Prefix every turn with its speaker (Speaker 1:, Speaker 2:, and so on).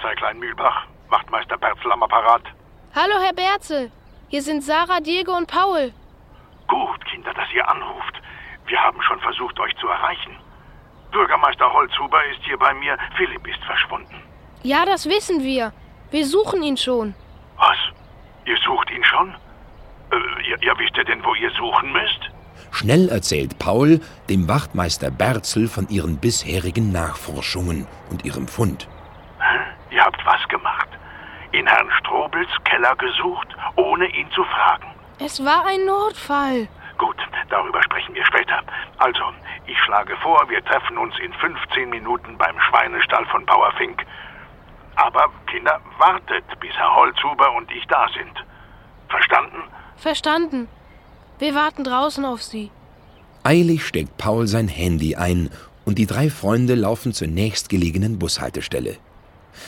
Speaker 1: Polizei Kleinmühlbach. Wachtmeister Berzel am Apparat.
Speaker 2: Hallo, Herr Berzel. Hier sind Sarah, Diego und Paul.
Speaker 1: Gut, Kinder, dass ihr anruft. Wir haben schon versucht, euch zu erreichen. Bürgermeister Holzhuber ist hier bei mir. Philipp ist verschwunden.
Speaker 2: Ja, das wissen wir. Wir suchen ihn schon.
Speaker 1: Was? Ihr sucht ihn schon? Ja, wisst ihr denn, wo ihr suchen müsst?
Speaker 3: Schnell erzählt Paul dem Wachtmeister Berzel von ihren bisherigen Nachforschungen und ihrem Fund.
Speaker 1: Ihr habt was gemacht? In Herrn Strobels Keller gesucht, ohne ihn zu fragen?
Speaker 2: Es war ein Notfall.
Speaker 1: Gut, darüber sprechen wir später. Also, ich schlage vor, wir treffen uns in 15 Minuten beim Schweinestall von Bauer Fink. Aber, Kinder, wartet, bis Herr Holzhuber und ich da sind. Verstanden?
Speaker 2: Verstanden. Wir warten draußen auf Sie.
Speaker 3: Eilig steckt Paul sein Handy ein und die 3 Freunde laufen zur nächstgelegenen Bushaltestelle.